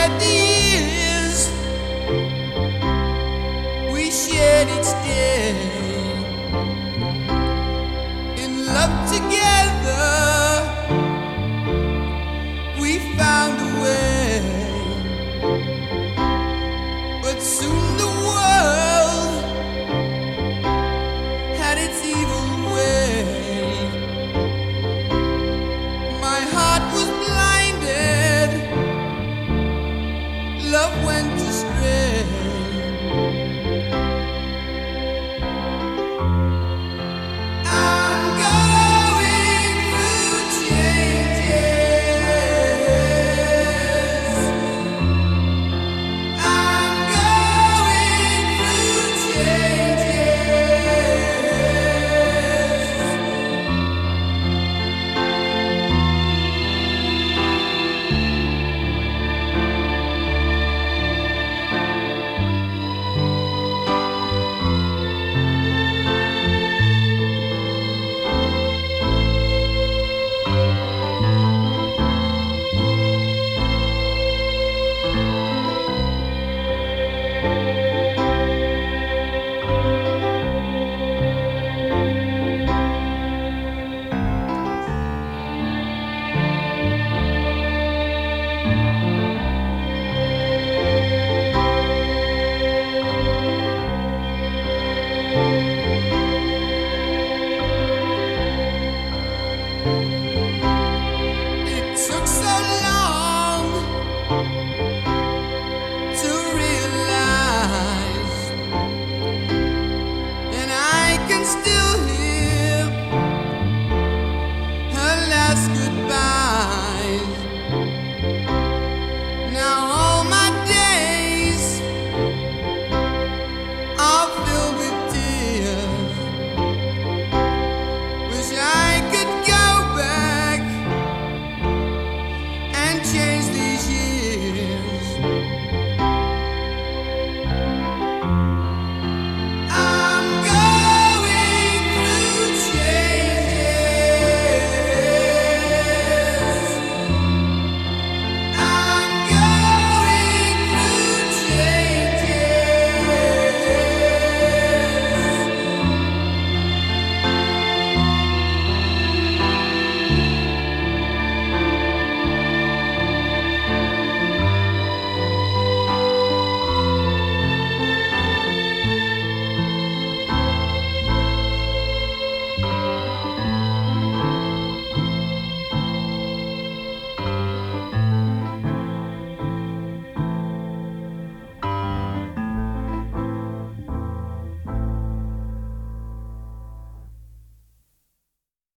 shed the years we shared each day in love together. We found a way, but soon the world had its evil way. My heart was blinded, love went astray. I'm going through changes. I'm going through It took so long to realize, and I can still hear her last goodbyes. Now all my days are filled with tears. Wish I could go back and change